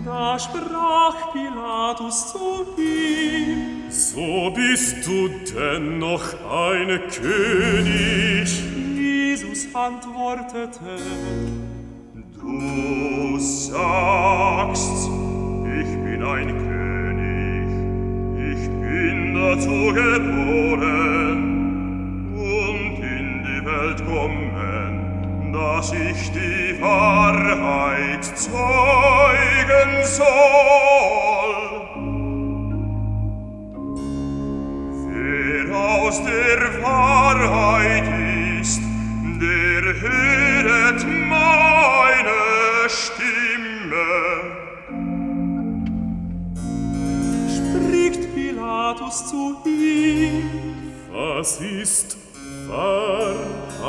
Da sprach Pilatus zu ihm: So bist du denn noch ein König? Jesus antwortete: Du sagst, ich bin ein König. Ich bin dazu geboren und in die Welt kommen, dass ich die Wahrheit zeugen soll. Wer aus der Wahrheit ist, der höret meine Stimme. Spricht Pilatus zu ihm: Was ist Wahrheit?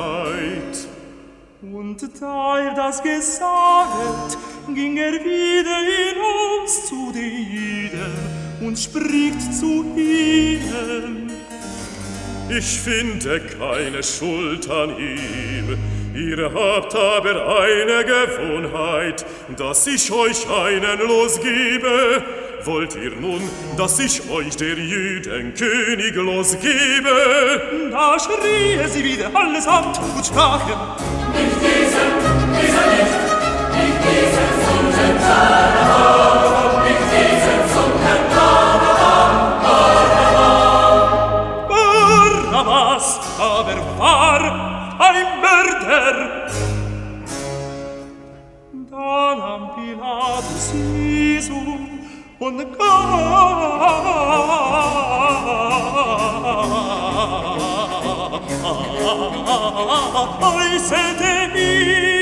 Und da er das gesagt, ging er wieder hinaus zu den Juden und spricht zu ihnen: Ich finde keine Schuld an ihm. Ihr habt aber eine Gewohnheit, dass ich euch einen losgebe. Wollt ihr nun, dass ich euch der Juden König losgebe? Da schrien sie wieder allesamt und sprachen: Nicht diesen, dieser nicht, nicht diesen Sündenfahrer, nicht diesen Sündenfahrer, Barabbas aber war ein Mörder. Da nahm Pilatus Jesu und äußerte ihn